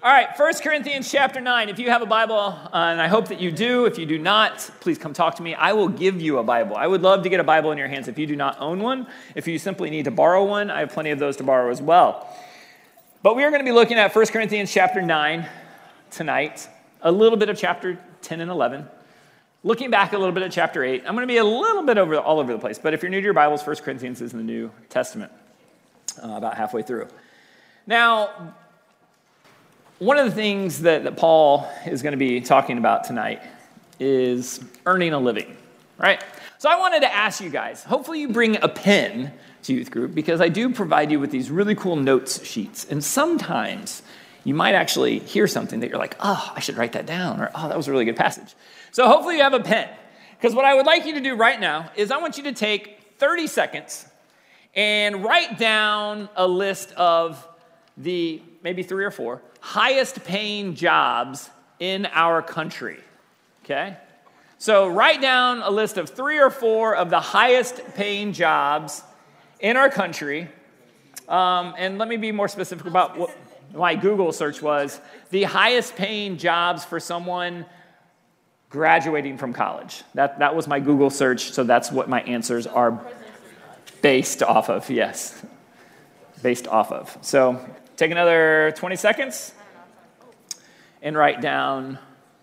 All right, 1 Corinthians chapter 9. If you have a Bible, and I hope that you do, if you do not, please come talk to me. I will give you a Bible. I would love to get a Bible in your hands if you do not own one. If you simply need to borrow one, I have plenty of those to borrow as well. But we are going to be looking at 1 Corinthians chapter 9 tonight, a little bit of chapter 10 and 11, looking back a little bit at chapter 8. I'm going to be a little bit all over the place, but if you're new to your Bibles, 1 Corinthians is in the New Testament, about halfway through. Now, one of the things that Paul is going to be talking about tonight is earning a living, right? So I wanted to ask you guys, hopefully you bring a pen to youth group, because I do provide you with these really cool notes sheets, and sometimes you might actually hear something that you're like, oh, I should write that down, or oh, that was a really good passage. So hopefully you have a pen, because what I would like you to do right now is I want you to take 30 seconds and write down a list of the maybe 3 or 4 highest paying jobs in our country, okay? So write down a list of 3 or 4 of the highest paying jobs in our country, and let me be more specific about what my Google search was. The highest paying jobs for someone graduating from college. That was my Google search, so that's what my answers are based off of, yes. Based off of. So take another 20 seconds and write down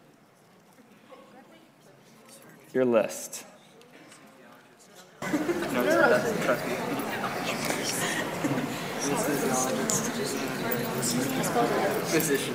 your list. Physician.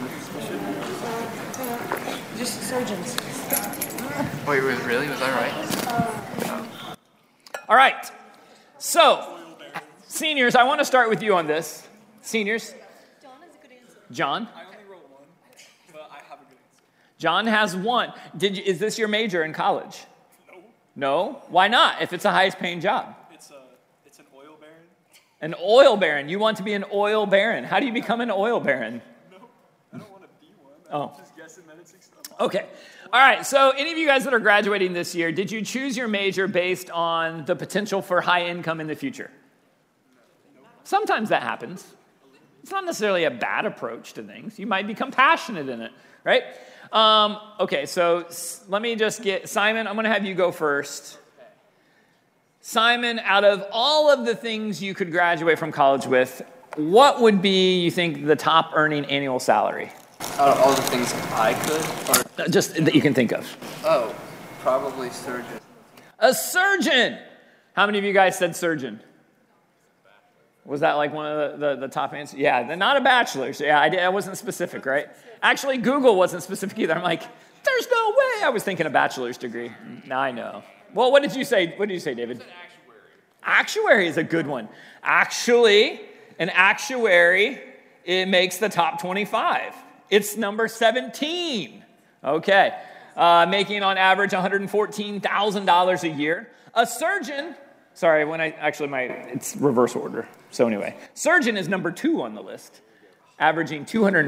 Just surgeons. Wait, really? Was that right? All right. So, seniors, I want to start with you on this. Seniors. John has a good answer. John. I only wrote one, but I have a good answer. John has 1. Is this your major in college? No, No? Why not, if it's the highest paying job? it's an oil baron. An oil baron. You want to be an oil baron. How do you become an oil baron? No, I don't want to be one. Oh. I'm just guessing that it's expensive. Okay. All right. So any of you guys that are graduating this year, did you choose your major based on the potential for high income in the future? Sometimes that happens. It's not necessarily a bad approach to things. You might become passionate in it, right? Okay, so let me just get, Simon, I'm going to have you go first. Simon, out of all of the things you could graduate from college with, what would be, you think, the top earning annual salary? Out of all the things I could, or Just that you can think of. probably surgeon. A surgeon! How many of you guys said surgeon? Was that like one of the top answers? Yeah, not a bachelor's. Yeah, I wasn't specific, right? Actually, Google wasn't specific either. I'm like, there's no way I was thinking a bachelor's degree. Now I know. Well, what did you say? What did you say, David? Actuary is a good one. Actually, an actuary, it makes the top 25. It's number 17. Okay. Making on average $114,000 a year. A surgeon, sorry, it's reverse order. So anyway, surgeon is number 2 on the list, averaging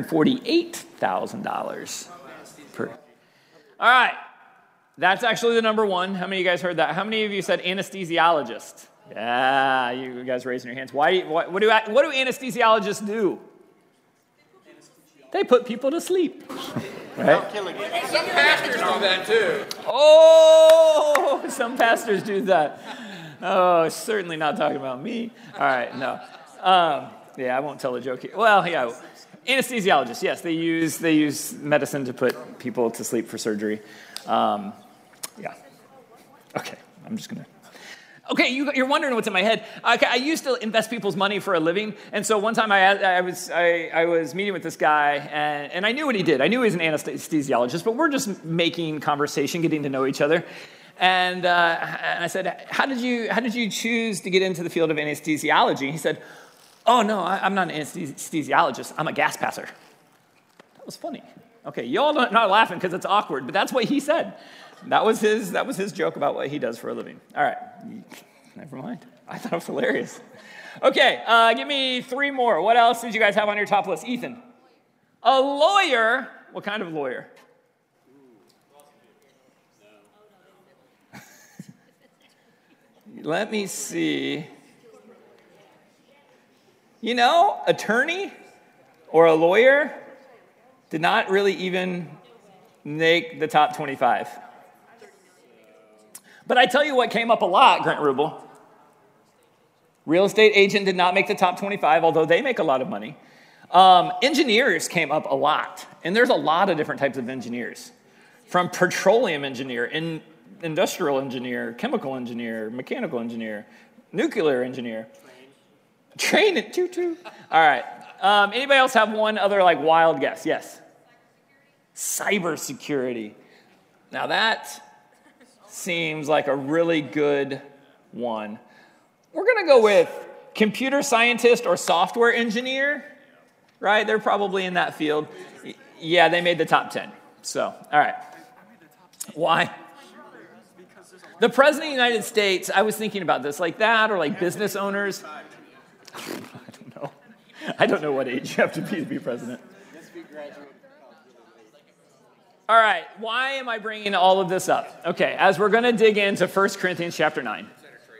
$248,000 per. All right. That's actually the number 1. How many of you guys heard that? How many of you said anesthesiologist? Yeah, you guys raising your hands. What do anesthesiologists do? They put people to sleep. Right? Some pastors do that too. Oh, some pastors do that. Oh, certainly not talking about me. All right, no. Yeah, I won't tell a joke here. Well, yeah, anesthesiologists. Yes, they use medicine to put people to sleep for surgery. Yeah. Okay, I'm just gonna. Okay, you're wondering what's in my head. I used to invest people's money for a living, and so one time I was meeting with this guy, and I knew what he did. I knew he was an anesthesiologist, but we're just making conversation, getting to know each other. And I said, how did you choose to get into the field of anesthesiology? He said, oh, no, I'm not an anesthesiologist. I'm a gas passer. That was funny. Okay, y'all not laughing because it's awkward, but that's what he said. That was his joke about what he does for a living. All right, never mind. I thought it was hilarious. Okay, give me 3 more. What else did you guys have on your top list? Ethan. A lawyer. What kind of lawyer? Let me see. Attorney or a lawyer. Did not really even make the top 25. But I tell you what came up a lot, Grant Rubel. Real estate agent did not make the top 25, although they make a lot of money. Engineers came up a lot. And there's a lot of different types of engineers. From petroleum engineer, industrial engineer, chemical engineer, mechanical engineer, nuclear engineer. Train it, toot. All right. Anybody else have one other like wild guess? Yes. Cybersecurity. Now that seems like a really good one. We're going to go with computer scientist or software engineer, right? They're probably in that field. Yeah, they made the top 10. So, all right. Why? The President of the United States, I was thinking about this, like that, or like business owners. I don't know what age you have to be president. All right, why am I bringing all of this up? Okay, as we're going to dig into 1 Corinthians chapter 9.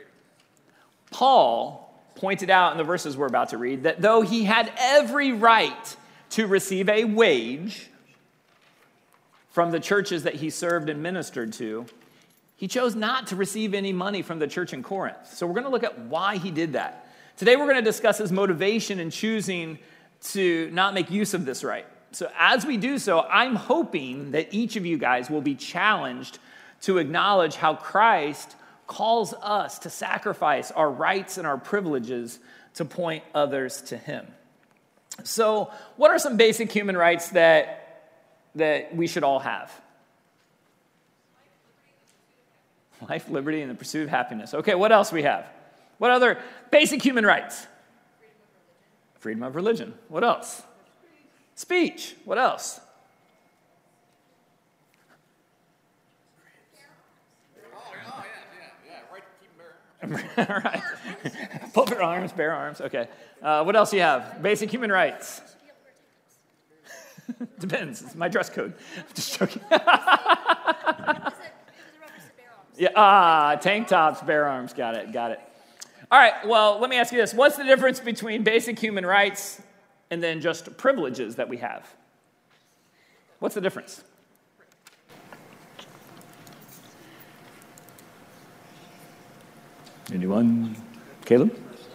Paul pointed out in the verses we're about to read that though he had every right to receive a wage from the churches that he served and ministered to, he chose not to receive any money from the church in Corinth. So we're going to look at why he did that. Today we're going to discuss his motivation in choosing to not make use of this right. So as we do so, I'm hoping that each of you guys will be challenged to acknowledge how Christ calls us to sacrifice our rights and our privileges to point others to him. So what are some basic human rights that we should all have? Life, liberty, and the pursuit of happiness. Okay, what else we have? What other basic human rights? Freedom of religion. What else? Speech. What else? All right. Pulpit arms, bear arms. Okay. What else do you have? Basic human rights. Depends. It's my dress code. I'm just joking. Yeah. Tank tops, bear arms. Got it. All right. Well, let me ask you this. What's the difference between basic human rights and then just privileges that we have? What's the difference? Anyone? Caleb?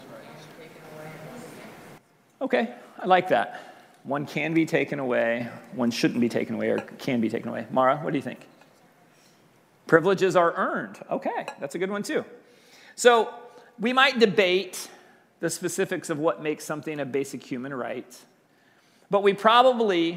Okay, I like that. One can be taken away, one shouldn't be taken away, or can be taken away. Mara, what do you think? Privileges are earned. Okay, that's a good one too. So we might debate the specifics of what makes something a basic human right, but we probably...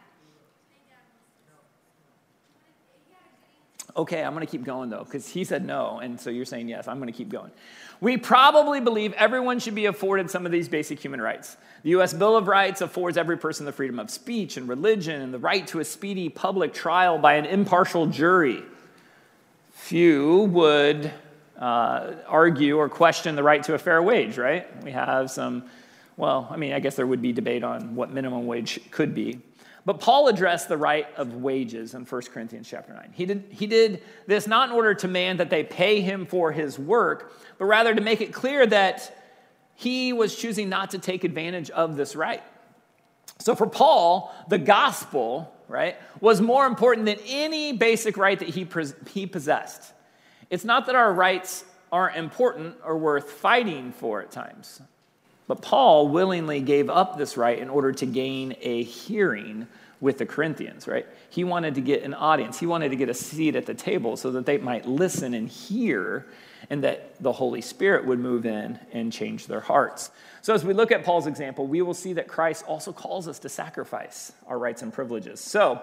Okay, I'm going to keep going, though, because he said no, and so you're saying yes. I'm going to keep going. We probably believe everyone should be afforded some of these basic human rights. The U.S. Bill of Rights affords every person the freedom of speech and religion and the right to a speedy public trial by an impartial jury. Few would argue or question the right to a fair wage, right? We have some, I guess there would be debate on what minimum wage could be. But Paul addressed the right of wages in 1 Corinthians chapter 9. He did this not in order to demand that they pay him for his work, but rather to make it clear that he was choosing not to take advantage of this right. So for Paul, the gospel, right, was more important than any basic right that he possessed. It's not that our rights aren't important or worth fighting for at times. But Paul willingly gave up this right in order to gain a hearing with the Corinthians, right? He wanted to get an audience. He wanted to get a seat at the table so that they might listen and hear and that the Holy Spirit would move in and change their hearts. So as we look at Paul's example, we will see that Christ also calls us to sacrifice our rights and privileges. So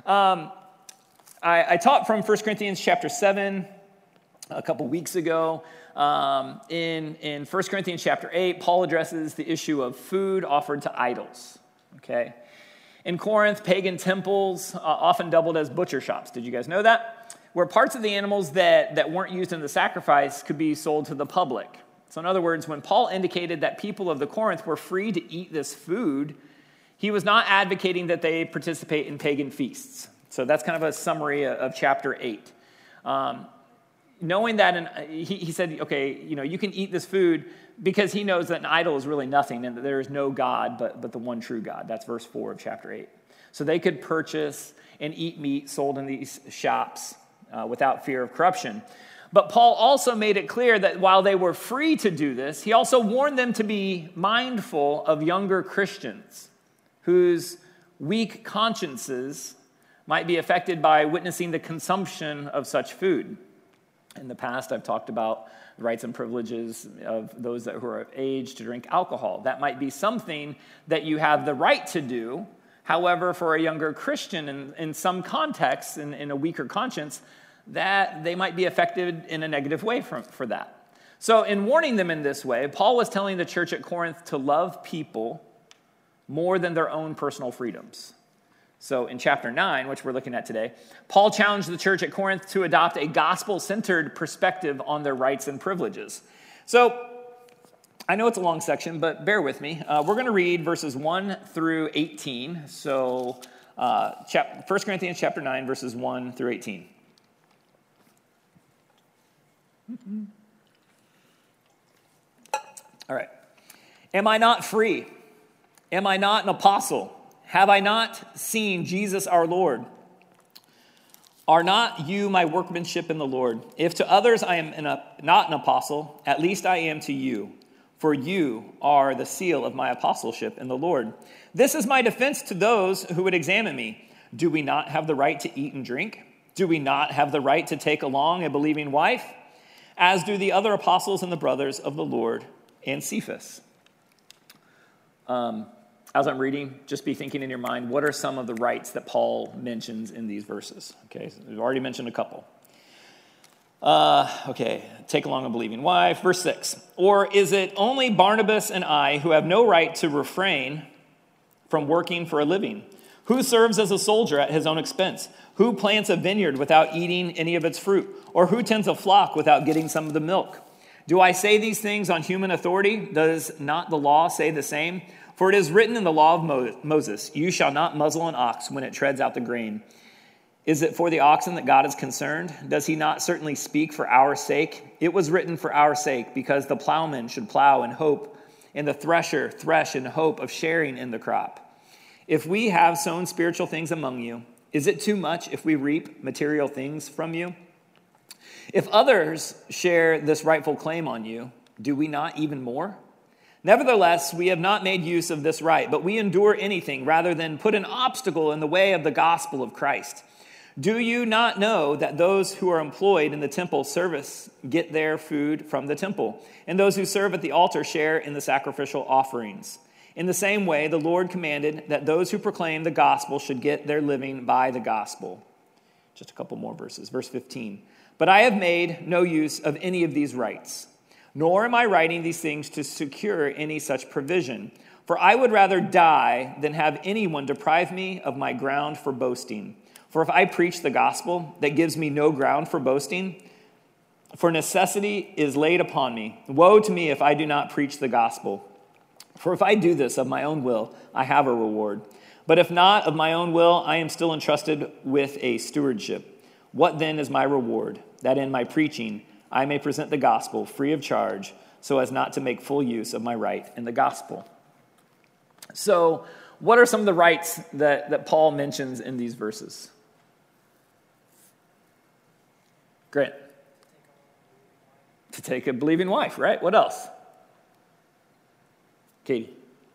I taught from 1 Corinthians chapter 7 a couple weeks ago. In 1 Corinthians chapter 8, Paul addresses the issue of food offered to idols, okay? In Corinth, pagan temples often doubled as butcher shops. Did you guys know that? Where parts of the animals that weren't used in the sacrifice could be sold to the public. So in other words, when Paul indicated that people of the Corinth were free to eat this food, he was not advocating that they participate in pagan feasts. So that's kind of a summary of chapter 8. knowing that, and he said, okay, you can eat this food, because he knows that an idol is really nothing and that there is no God but the one true God. That's verse 4 of chapter 8. So they could purchase and eat meat sold in these shops without fear of corruption. But Paul also made it clear that while they were free to do this, he also warned them to be mindful of younger Christians whose weak consciences might be affected by witnessing the consumption of such food. In the past, I've talked about the rights and privileges of those who are of age to drink alcohol. That might be something that you have the right to do. However, for a younger Christian, in some contexts, in a weaker conscience, that they might be affected in a negative way for that. So in warning them in this way, Paul was telling the church at Corinth to love people more than their own personal freedoms. So in chapter 9, which we're looking at today, Paul challenged the church at Corinth to adopt a gospel-centered perspective on their rights and privileges. So I know it's a long section, but bear with me. We're going to read verses 1 through 18. So 1 Corinthians chapter 9, verses 1 through 18. All right. Am I not free? Am I not an apostle? Have I not seen Jesus our Lord? Are not you my workmanship in the Lord? If to others I am not an apostle, at least I am to you, for you are the seal of my apostleship in the Lord. This is my defense to those who would examine me. Do we not have the right to eat and drink? Do we not have the right to take along a believing wife? As do the other apostles and the brothers of the Lord and Cephas. As I'm reading, just be thinking in your mind, what are some of the rights that Paul mentions in these verses? Okay, so we've already mentioned a couple. Take along a believing wife. Verse 6, or is it only Barnabas and I who have no right to refrain from working for a living? Who serves as a soldier at his own expense? Who plants a vineyard without eating any of its fruit? Or who tends a flock without getting some of the milk? Do I say these things on human authority? Does not the law say the same? For it is written in the law of Moses, you shall not muzzle an ox when it treads out the grain. Is it for the oxen that God is concerned? Does he not certainly speak for our sake? It was written for our sake, because the plowman should plow in hope, and the thresher thresh in hope of sharing in the crop. If we have sown spiritual things among you, is it too much if we reap material things from you? If others share this rightful claim on you, do we not even more? Nevertheless, we have not made use of this right, but we endure anything rather than put an obstacle in the way of the gospel of Christ. Do you not know that those who are employed in the temple service get their food from the temple, and those who serve at the altar share in the sacrificial offerings? In the same way, the Lord commanded that those who proclaim the gospel should get their living by the gospel. Just a couple more verses. Verse 15. But I have made no use of any of these rights, nor am I writing these things to secure any such provision. For I would rather die than have anyone deprive me of my ground for boasting. For if I preach the gospel, that gives me no ground for boasting, for necessity is laid upon me. Woe to me if I do not preach the gospel. For if I do this of my own will, I have a reward. But if not of my own will, I am still entrusted with a stewardship. What then is my reward? That in my preaching I may present the gospel free of charge, so as not to make full use of my right in the gospel. So, what are some of the rights that Paul mentions in these verses? Grant. To take a believing wife, right? What else? Katie.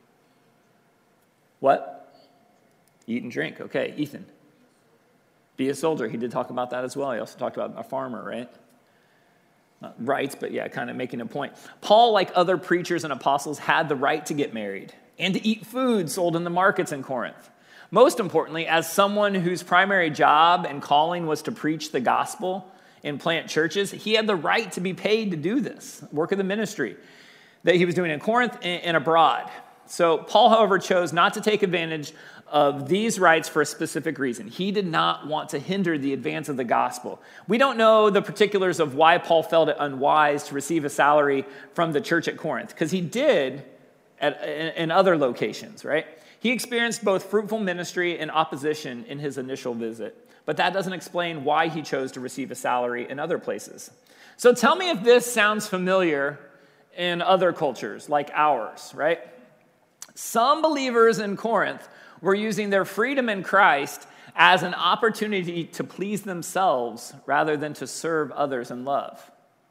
What? Eat and drink. Okay, Ethan. Be a soldier. He did talk about that as well. He also talked about a farmer, right? Not rights, but yeah, kind of making a point. Paul, like other preachers and apostles, had the right to get married and to eat food sold in the markets in Corinth. Most importantly, as someone whose primary job and calling was to preach the gospel and plant churches, he had the right to be paid to do this, work of the ministry that he was doing in Corinth and abroad. So Paul, however, chose not to take advantage of these rights for a specific reason. He did not want to hinder the advance of the gospel. We don't know the particulars of why Paul felt it unwise to receive a salary from the church at Corinth, because he did in other locations, right? He experienced both fruitful ministry and opposition in his initial visit, but that doesn't explain why he chose to receive a salary in other places. So tell me if this sounds familiar in other cultures like ours, right? Some believers in Corinth were using their freedom in Christ as an opportunity to please themselves rather than to serve others in love.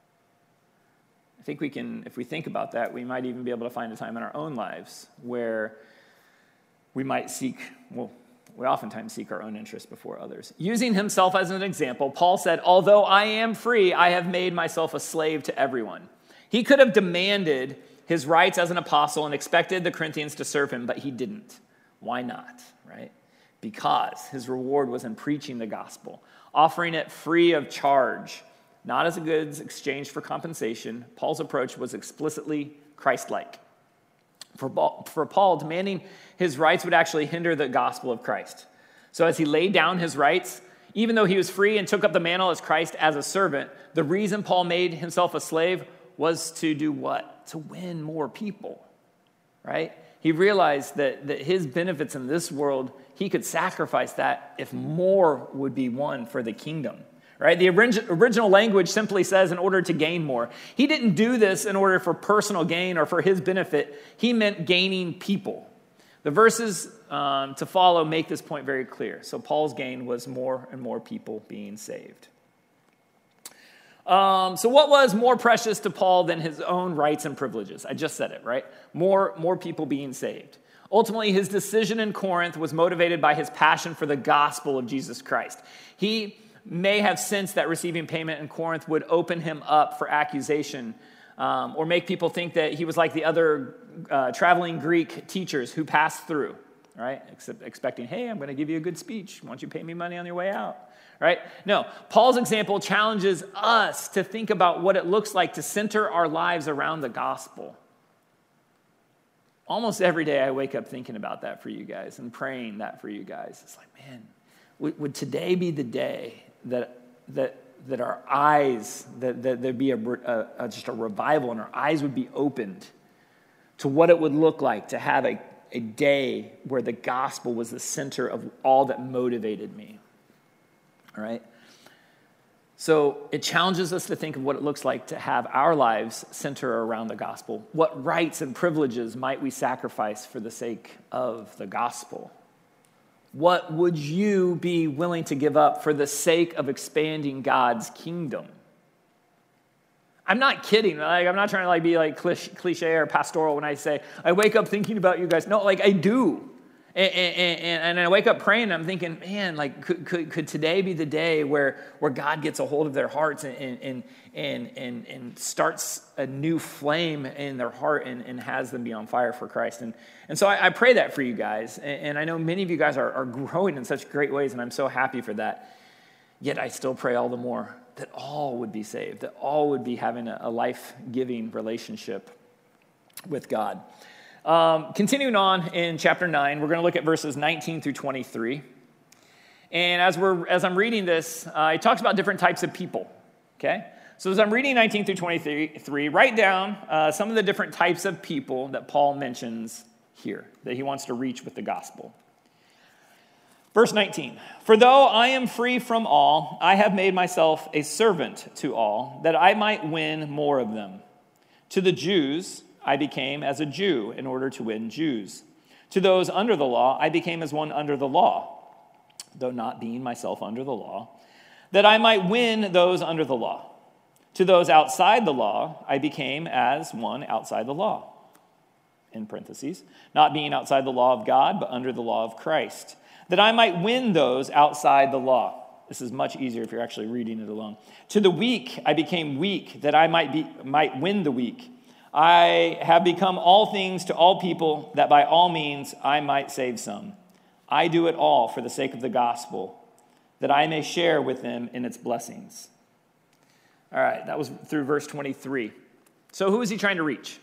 I think we can, if we think about that, we might even be able to find a time in our own lives where we might seek, well, we oftentimes seek our own interests before others. Using himself as an example, Paul said, although I am free, I have made myself a slave to everyone. He could have demanded his rights as an apostle and expected the Corinthians to serve him, but he didn't. Why not, right? Because his reward was in preaching the gospel, offering it free of charge, not as a goods exchanged for compensation. Paul's approach was explicitly Christ-like. For Paul, demanding his rights would actually hinder the gospel of Christ. So as he laid down his rights, even though he was free and took up the mantle as Christ as a servant, the reason Paul made himself a slave was to do what? To win more people, right? He realized that his benefits in this world, he could sacrifice that if more would be won for the kingdom. Right? The original language simply says in order to gain more. He didn't do this in order for personal gain or for his benefit. He meant gaining people. The verses to follow make this point very clear. So Paul's gain was more and more people being saved. So what was more precious to Paul than his own rights and privileges? I just said it, right? More people being saved. Ultimately, his decision in Corinth was motivated by his passion for the gospel of Jesus Christ. He may have sensed that receiving payment in Corinth would open him up for accusation or make people think that he was like the other traveling Greek teachers who passed through, right? Expecting, hey, I'm going to give you a good speech. Why don't you pay me money on your way out, right? No, Paul's example challenges us to think about what it looks like to center our lives around the gospel. Almost every day I wake up thinking about that for you guys and praying that for you guys. It's like, man, would today be the day that our eyes, that there'd be just a revival and our eyes would be opened to what it would look like to have a day where the gospel was the center of all that motivated me, all right? So it challenges us to think of what it looks like to have our lives center around the gospel. What rights and privileges might we sacrifice for the sake of the gospel? What would you be willing to give up for the sake of expanding God's kingdom? I'm not kidding. I'm not trying to be like cliche or pastoral when I say, I wake up thinking about you guys. No, I do. And I wake up praying and I'm thinking, man, could today be the day where God gets a hold of their hearts and starts a new flame in their heart and has them be on fire for Christ. And so I pray that for you guys. And I know many of you guys are growing in such great ways, and I'm so happy for that. Yet I still pray all the more that all would be saved, that all would be having a life-giving relationship with God. Continuing on in chapter 9, we're going to look at verses 19 through 23. And as I'm reading this, it talks about different types of people, okay? So as I'm reading 19 through 23, write down some of the different types of people that Paul mentions here, that he wants to reach with the gospel. Verse 19, for though I am free from all, I have made myself a servant to all, that I might win more of them. To the Jews, I became as a Jew in order to win Jews. To those under the law, I became as one under the law, though not being myself under the law, that I might win those under the law. To those outside the law, I became as one outside the law, in parentheses, not being outside the law of God, but under the law of Christ, that I might win those outside the law. This is much easier if you're actually reading it alone. To the weak, I became weak, that I might win the weak. I have become all things to all people, that by all means I might save some. I do it all for the sake of the gospel, that I may share with them in its blessings. All right, that was through verse 23. So who is he trying to reach?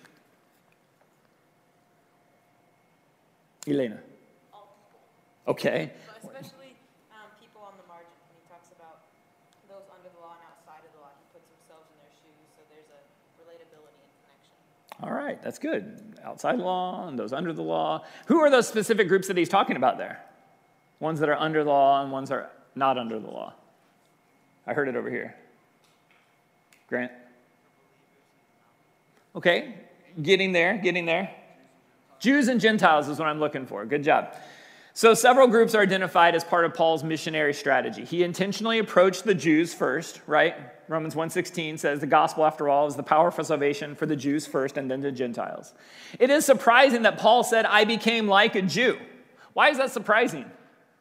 Elena. All people. Okay. But especially people on the margin. When he talks about those under the law and outside of the law, he puts himself in their shoes, so there's a relatability and connection. All right, that's good. outside the law and those under the law. Who are those specific groups that he's talking about there? Ones that are under the law and ones that are not under the law. I heard it over here. Grant? Okay, getting there. Jews and Gentiles is what I'm looking for. Good job. So several groups are identified as part of Paul's missionary strategy. He intentionally approached the Jews first, right? Romans 1:16 says the gospel, after all, is the power for salvation for the Jews first and then the Gentiles. It is surprising that Paul said, I became like a Jew. Why is that surprising?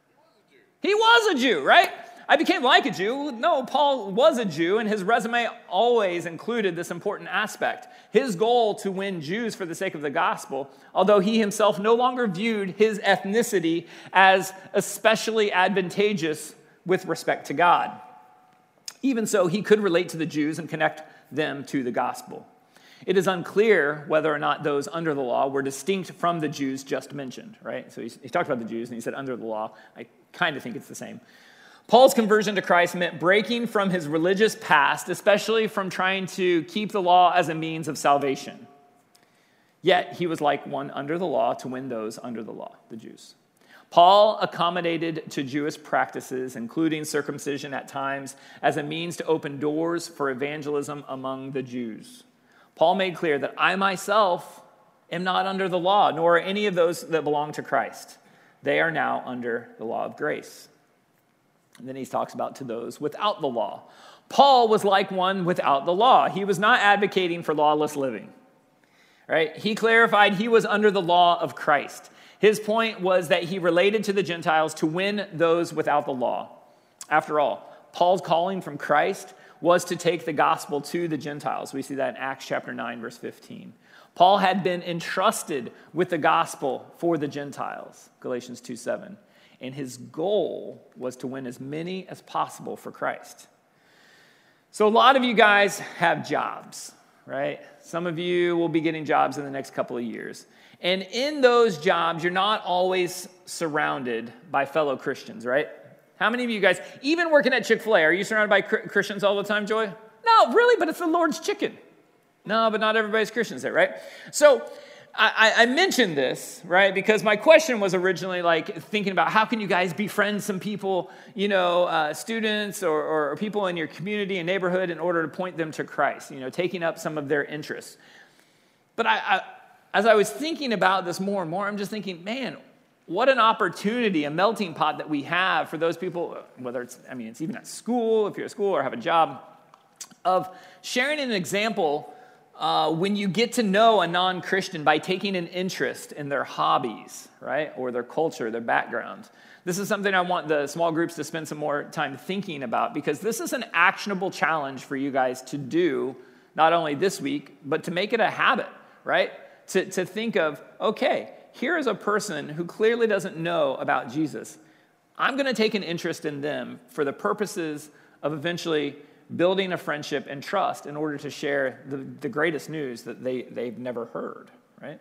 He was a Jew, right? I became like a Jew. No, Paul was a Jew, and his resume always included this important aspect. His goal to win Jews for the sake of the gospel, although he himself no longer viewed his ethnicity as especially advantageous with respect to God. Even so, he could relate to the Jews and connect them to the gospel. It is unclear whether or not those under the law were distinct from the Jews just mentioned, right? So he talked about the Jews, and he said under the law. I kind of think it's the same. Paul's conversion to Christ meant breaking from his religious past, especially from trying to keep the law as a means of salvation. Yet he was like one under the law to win those under the law, the Jews. Paul accommodated to Jewish practices, including circumcision at times, as a means to open doors for evangelism among the Jews. Paul made clear that I myself am not under the law, nor are any of those that belong to Christ. They are now under the law of grace. And then he talks about to those without the law. Paul was like one without the law. He was not advocating for lawless living, right? He clarified he was under the law of Christ. His point was that he related to the Gentiles to win those without the law. After all, Paul's calling from Christ was to take the gospel to the Gentiles. We see that in Acts chapter 9, verse 15. Paul had been entrusted with the gospel for the Gentiles, Galatians 2:7. And his goal was to win as many as possible for Christ. So a lot of you guys have jobs, right? Some of you will be getting jobs in the next couple of years. And in those jobs, you're not always surrounded by fellow Christians, right? How many of you guys, even working at Chick-fil-A, are you surrounded by Christians all the time, Joy? No, really, but it's the Lord's chicken. No, but not everybody's Christians there, right? So I mentioned this, right, because my question was originally like thinking about how can you guys befriend some people, students or people in your community and neighborhood in order to point them to Christ, taking up some of their interests. But as I was thinking about this more and more, I'm just thinking, man, what an opportunity, a melting pot that we have for those people, whether it's even at school, if you're at school or have a job, of sharing an example when you get to know a non-Christian by taking an interest in their hobbies, right, or their culture, their background. This is something I want the small groups to spend some more time thinking about because this is an actionable challenge for you guys to do, not only this week, but to make it a habit, right, to think of, okay, here is a person who clearly doesn't know about Jesus. I'm going to take an interest in them for the purposes of eventually building a friendship and trust in order to share the greatest news that they've never heard, right?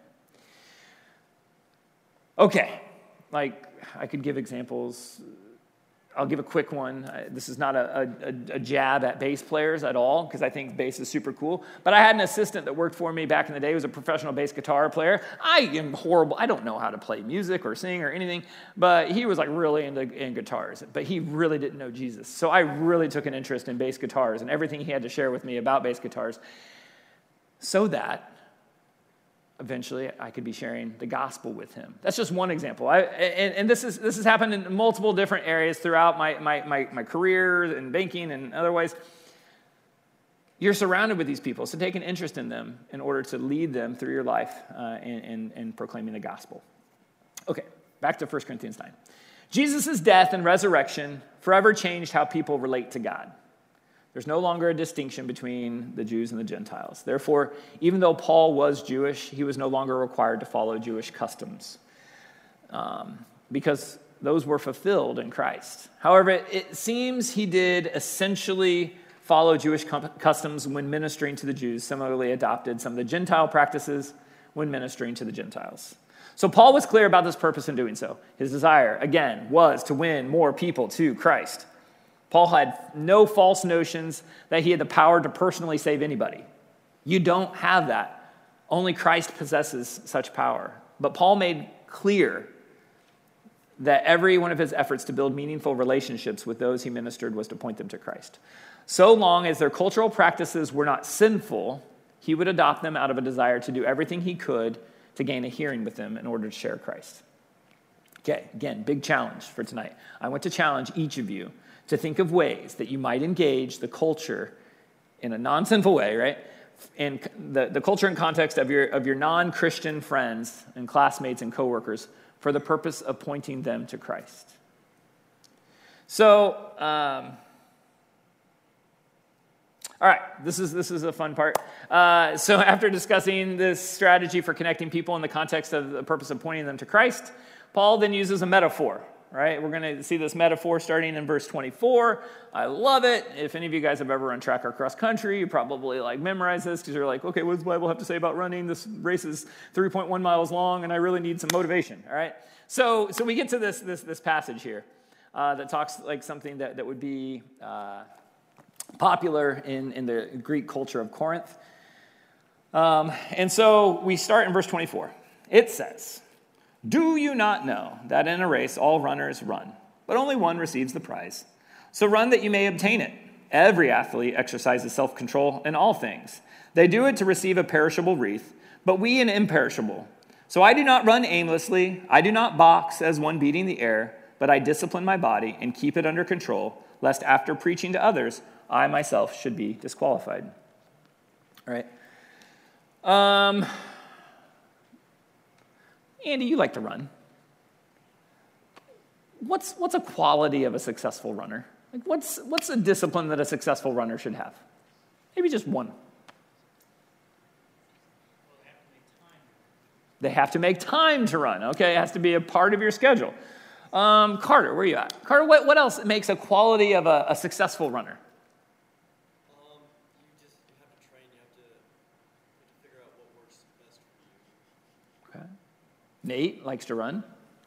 Okay, I could give examples. I'll give a quick one. This is not a jab at bass players at all, because I think bass is super cool. But I had an assistant that worked for me back in the day. He was a professional bass guitar player. I am horrible. I don't know how to play music or sing or anything, but he was really in guitars. But he really didn't know Jesus. So I really took an interest in bass guitars and everything he had to share with me about bass guitars so that eventually I could be sharing the gospel with him. That's just one example. And this has happened in multiple different areas throughout my career in banking and otherwise. You're surrounded with these people, so take an interest in them in order to lead them through your life in proclaiming the gospel. Okay, back to 1 Corinthians 9. Jesus' death and resurrection forever changed how people relate to God. There's no longer a distinction between the Jews and the Gentiles. Therefore, even though Paul was Jewish, he was no longer required to follow Jewish customs because those were fulfilled in Christ. However, it seems he did essentially follow Jewish customs when ministering to the Jews, similarly adopted some of the Gentile practices when ministering to the Gentiles. So Paul was clear about this purpose in doing so. His desire, again, was to win more people to Christ. Paul had no false notions that he had the power to personally save anybody. You don't have that. Only Christ possesses such power. But Paul made clear that every one of his efforts to build meaningful relationships with those he ministered was to point them to Christ. So long as their cultural practices were not sinful, he would adopt them out of a desire to do everything he could to gain a hearing with them in order to share Christ. Okay, again, big challenge for tonight. I want to challenge each of you to think of ways that you might engage the culture in a non-sinful way, right? In the culture and context of your non-Christian friends and classmates and coworkers for the purpose of pointing them to Christ. So, all right, this is a fun part. So after discussing this strategy for connecting people in the context of the purpose of pointing them to Christ, Paul then uses a metaphor, right? We're going to see this metaphor starting in verse 24. I love it. If any of you guys have ever run track or cross country, you probably memorize this because you're like, okay, what does the Bible have to say about running? This race is 3.1 miles long, and I really need some motivation, all right? So we get to this passage here that talks like something that would be popular in the Greek culture of Corinth. And so we start in verse 24. It says, "Do you not know that in a race all runners run, but only one receives the prize? So run that you may obtain it. Every athlete exercises self-control in all things. They do it to receive a perishable wreath, but we an imperishable. So I do not run aimlessly. I do not box as one beating the air, but I discipline my body and keep it under control, lest after preaching to others, I myself should be disqualified." All right. Andy, you like to run. What's a quality of a successful runner? Like what's a discipline that a successful runner should have? Maybe just one. They have to make time to run. Okay, it has to be a part of your schedule. Carter, where are you at? Carter, what else makes a quality of a successful runner? You have to train. You have to figure out what works best for you. Okay. Nate likes to run.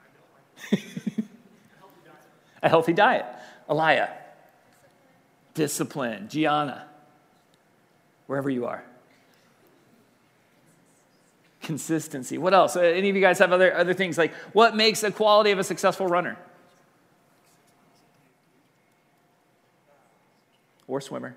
A healthy diet. Elia. Discipline. Gianna. Wherever you are. Consistency. What else? Any of you guys have other things? Like, what makes a quality of a successful runner? Or swimmer?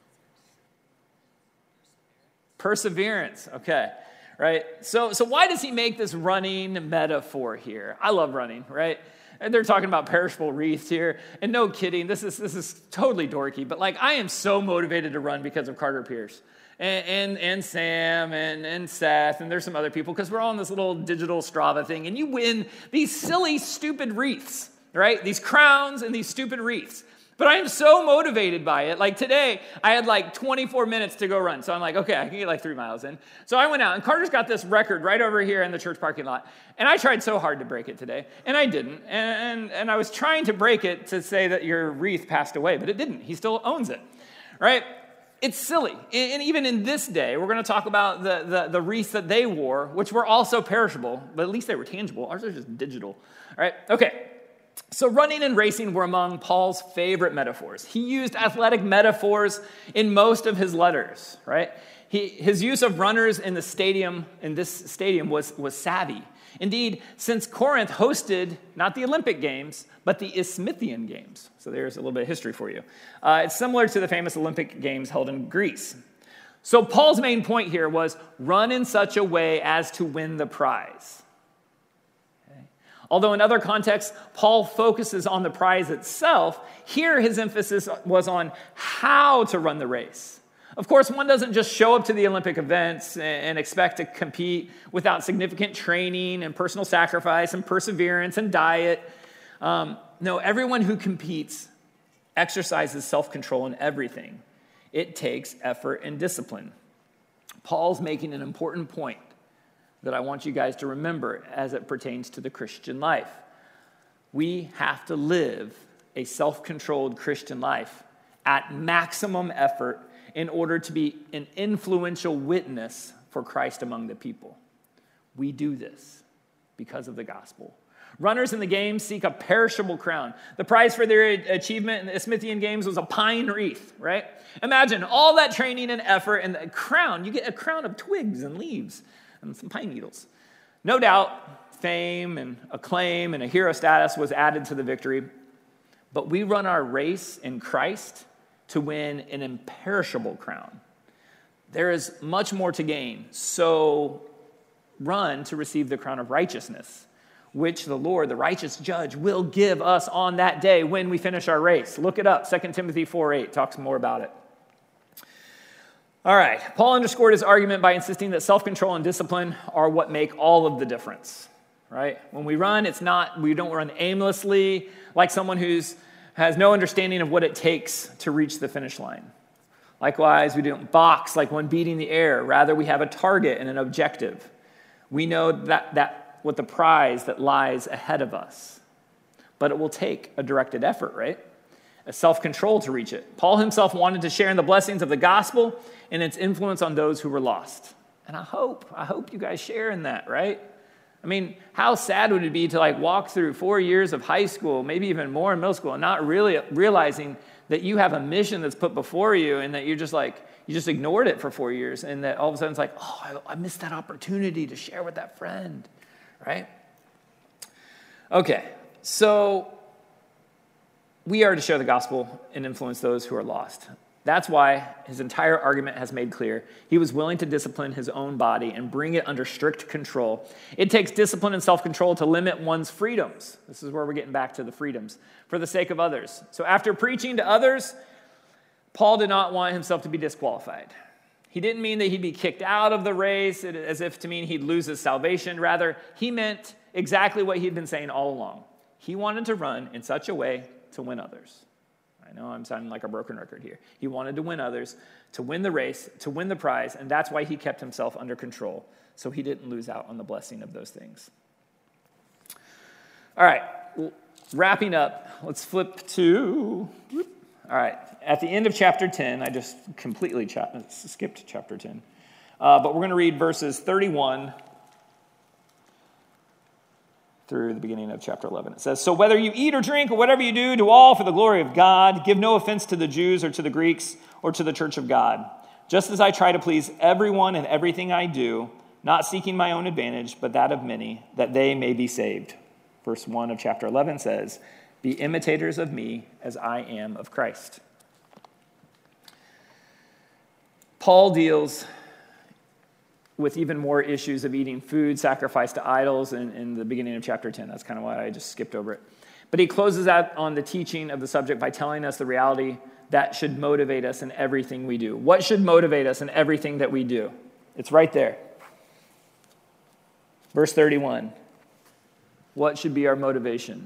Perseverance. Okay. Right? So why does he make this running metaphor here? I love running, right? And they're talking about perishable wreaths here. And no kidding, this is totally dorky, but I am so motivated to run because of Carter Pierce. And Sam and Seth, and there's some other people, because we're all on this little digital Strava thing, and you win these silly, stupid wreaths, right? These crowns and these stupid wreaths. But I am so motivated by it. Like today, I had 24 minutes to go run. So I'm like, okay, I can get 3 miles in. So I went out, and Carter's got this record right over here in the church parking lot. And I tried so hard to break it today, and I didn't. And I was trying to break it to say that your wreath passed away, but it didn't. He still owns it, right? It's silly. And even in this day, we're going to talk about the wreaths that they wore, which were also perishable, but at least they were tangible. Ours are just digital. All right, okay. So running and racing were among Paul's favorite metaphors. He used athletic metaphors in most of his letters, right? His use of runners in this stadium was savvy. Indeed, since Corinth hosted not the Olympic Games, but the Isthmian Games. So there's a little bit of history for you. It's similar to the famous Olympic Games held in Greece. So Paul's main point here was run in such a way as to win the prize. Although in other contexts, Paul focuses on the prize itself, here his emphasis was on how to run the race. Of course, one doesn't just show up to the Olympic events and expect to compete without significant training and personal sacrifice and perseverance and diet. No, everyone who competes exercises self-control in everything. It takes effort and discipline. Paul's making an important point that I want you guys to remember as it pertains to the Christian life. We have to live a self-controlled Christian life at maximum effort in order to be an influential witness for Christ among the people. We do this because of the gospel. Runners in the games seek a perishable crown. The prize for their achievement in the Isthmian Games was a pine wreath, right? Imagine all that training and effort and the crown. You get a crown of twigs and leaves and some pine needles. No doubt, fame and acclaim and a hero status was added to the victory. But we run our race in Christ to win an imperishable crown. There is much more to gain, so run to receive the crown of righteousness, which the Lord, the righteous judge, will give us on that day when we finish our race. Look it up. 2 Timothy 4:8 talks more about it. All right. Paul underscored his argument by insisting that self-control and discipline are what make all of the difference, right? When we run, we don't run aimlessly like someone who's has no understanding of what it takes to reach the finish line. Likewise, we don't box like one beating the air. Rather, we have a target and an objective. We know that what the prize that lies ahead of us. But it will take a directed effort, right? A self-control to reach it. Paul himself wanted to share in the blessings of the gospel and its influence on those who were lost. And I hope you guys share in that, right? I mean, how sad would it be to walk through 4 years of high school, maybe even more in middle school, and not really realizing that you have a mission that's put before you and that you just ignored it for 4 years, and that all of a sudden it's I missed that opportunity to share with that friend. Right? Okay, so we are to share the gospel and influence those who are lost. That's why his entire argument has made clear he was willing to discipline his own body and bring it under strict control. It takes discipline and self-control to limit one's freedoms. This is where we're getting back to the freedoms, for the sake of others. So after preaching to others, Paul did not want himself to be disqualified. He didn't mean that he'd be kicked out of the race as if to mean he'd lose his salvation. Rather, he meant exactly what he'd been saying all along. He wanted to run in such a way to win others. I know I'm sounding like a broken record here. He wanted to win others, to win the race, to win the prize, and that's why he kept himself under control, so he didn't lose out on the blessing of those things. All right, wrapping up, let's flip to... All right, at the end of chapter 10, I just completely skipped chapter 10. But we're going to read verses 31 through the beginning of chapter 11. It says, "So whether you eat or drink or whatever you do all for the glory of God. Give no offense to the Jews or to the Greeks or to the church of God. Just as I try to please everyone in everything I do, not seeking my own advantage, but that of many, that they may be saved." Verse 1 of chapter 11 says, "Be imitators of me as I am of Christ." Paul deals with even more issues of eating food sacrificed to idols in the beginning of chapter 10. That's kind of why I just skipped over it. But he closes out on the teaching of the subject by telling us the reality that should motivate us in everything we do. What should motivate us in everything that we do? It's right there. Verse 31. What should be our motivation?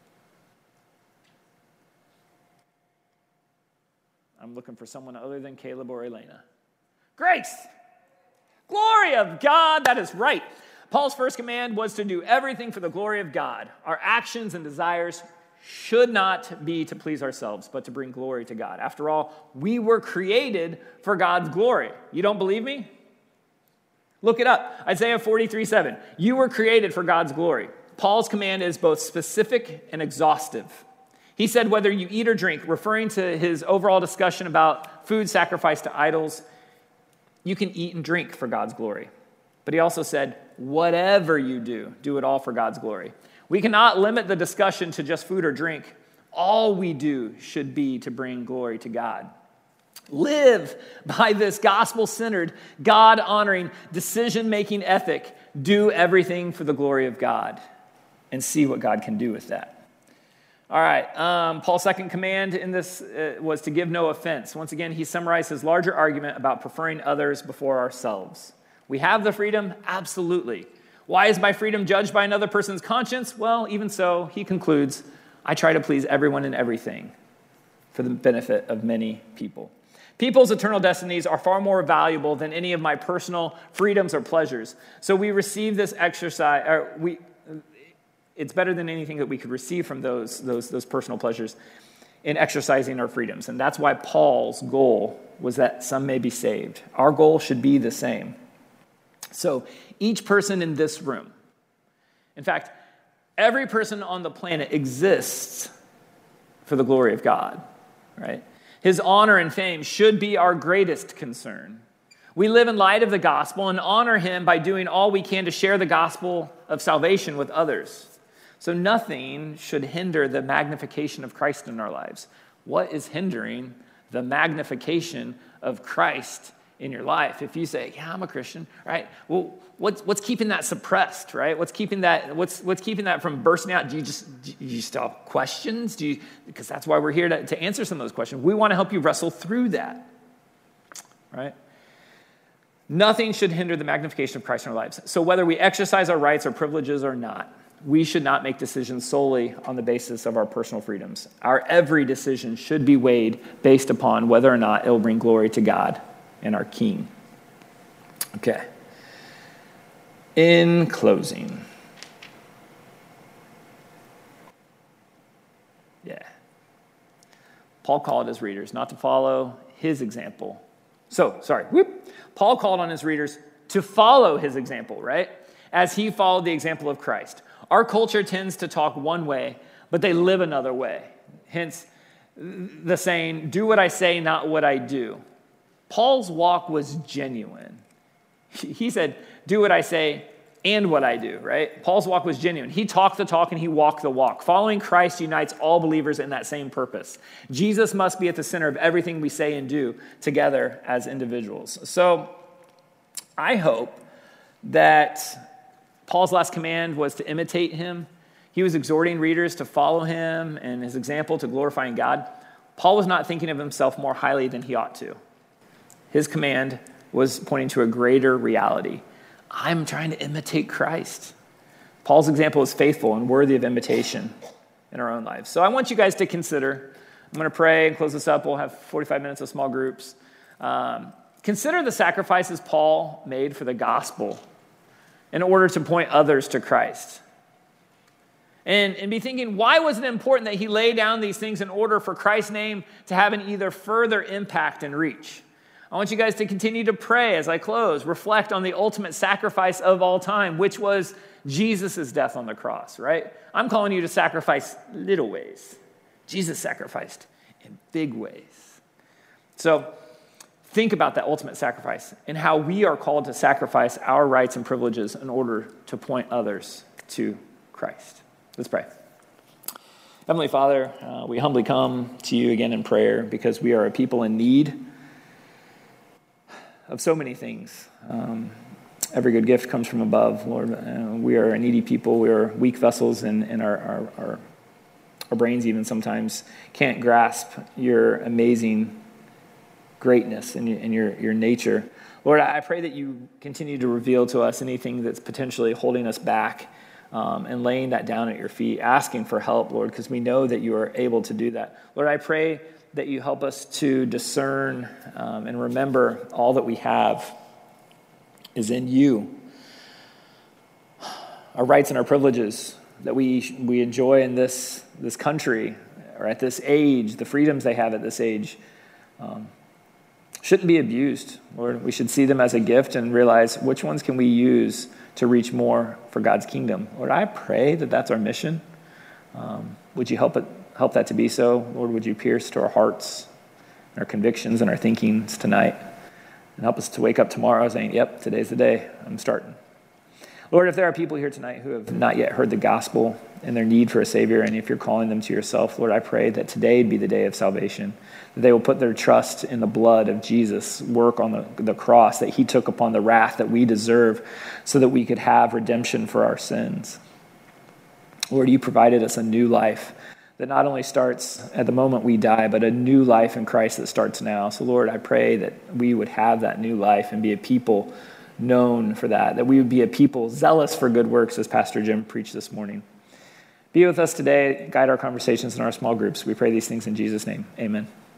I'm looking for someone other than Caleb or Elena. Grace! Glory of God! That is right. Paul's first command was to do everything for the glory of God. Our actions and desires should not be to please ourselves, but to bring glory to God. After all, we were created for God's glory. You don't believe me? Look it up. Isaiah 43:7. You were created for God's glory. Paul's command is both specific and exhaustive. He said whether you eat or drink, referring to his overall discussion about food sacrificed to idols, you can eat and drink for God's glory. But he also said, whatever you do, do it all for God's glory. We cannot limit the discussion to just food or drink. All we do should be to bring glory to God. Live by this gospel-centered, God-honoring, decision-making ethic. Do everything for the glory of God and see what God can do with that. All right, Paul's second command in this was to give no offense. Once again, he summarized his larger argument about preferring others before ourselves. We have the freedom? Absolutely. Why is my freedom judged by another person's conscience? Well, even so, he concludes, I try to please everyone and everything for the benefit of many people. People's eternal destinies are far more valuable than any of my personal freedoms or pleasures. So we receive this exercise, it's better than anything that we could receive from those personal pleasures in exercising our freedoms. And that's why Paul's goal was that some may be saved. Our goal should be the same. So each person in this room, in fact, Every person on the planet exists for the glory of God, right? His honor and fame should be our greatest concern. We live in light of the gospel and honor him by doing all we can to share the gospel of salvation with others. So nothing should hinder the magnification of Christ in our lives. What is hindering the magnification of Christ in your life? If you say, yeah, I'm a Christian, right? Well, what's keeping that suppressed, right? What's keeping that from bursting out? Do you still have questions? Because that's why we're here to answer some of those questions. We want to help you wrestle through that, right? Nothing should hinder the magnification of Christ in our lives. So whether we exercise our rights or privileges or not, we should not make decisions solely on the basis of our personal freedoms. Our every decision should be weighed based upon whether or not it will bring glory to God and our King. Okay. In closing. Yeah. Paul called his readers not to follow his example. Paul called on his readers to follow his example, right? As he followed the example of Christ. Our culture tends to talk one way, but they live another way. Hence, the saying, do what I say, not what I do. Paul's walk was genuine. He said, do what I say and what I do, right? Paul's walk was genuine. He talked the talk and he walked the walk. Following Christ unites all believers in that same purpose. Jesus must be at the center of everything we say and do together as individuals. So I hope that Paul's last command was to imitate him. He was exhorting readers to follow him and his example to glorifying God. Paul was not thinking of himself more highly than he ought to. His command was pointing to a greater reality. I'm trying to imitate Christ. Paul's example is faithful and worthy of imitation in our own lives. So I want you guys to consider. I'm going to pray and close this up. We'll have 45 minutes of small groups. Consider the sacrifices Paul made for the gospel in order to point others to Christ. And be thinking, why was it important that he lay down these things in order for Christ's name to have an either further impact and reach? I want you guys to continue to pray as I close. Reflect on the ultimate sacrifice of all time, which was Jesus' death on the cross, right? I'm calling you to sacrifice little ways. Jesus sacrificed in big ways. So think about that ultimate sacrifice and how we are called to sacrifice our rights and privileges in order to point others to Christ. Let's pray. Heavenly Father, we humbly come to you again in prayer because we are a people in need of so many things. Every good gift comes from above, Lord. We are a needy people. We are weak vessels, and our brains even sometimes can't grasp your amazing greatness and your nature. Lord, I pray that you continue to reveal to us anything that's potentially holding us back and laying that down at your feet, asking for help, Lord, because we know that you are able to do that. Lord, I pray that you help us to discern and remember all that we have is in you. Our rights and our privileges that we enjoy in this country or at this age, the freedoms they have at this age, shouldn't be abused. Lord, we should see them as a gift and realize which ones can we use to reach more for God's kingdom. Lord, I pray that that's our mission. Would you help that to be so? Lord, would you pierce to our hearts, our convictions, and our thinkings tonight, and help us to wake up tomorrow saying, yep, today's the day, I'm starting. Lord, if there are people here tonight who have not yet heard the gospel and their need for a Savior, and if you're calling them to yourself, Lord, I pray that today be the day of salvation, that they will put their trust in the blood of Jesus' work on the cross, that he took upon the wrath that we deserve so that we could have redemption for our sins. Lord, you provided us a new life that not only starts at the moment we die, but a new life in Christ that starts now. So, Lord, I pray that we would have that new life and be a people known for that we would be a people zealous for good works, as Pastor Jim preached this morning. Be with us today, guide our conversations in our small groups. We pray these things in Jesus' name. Amen.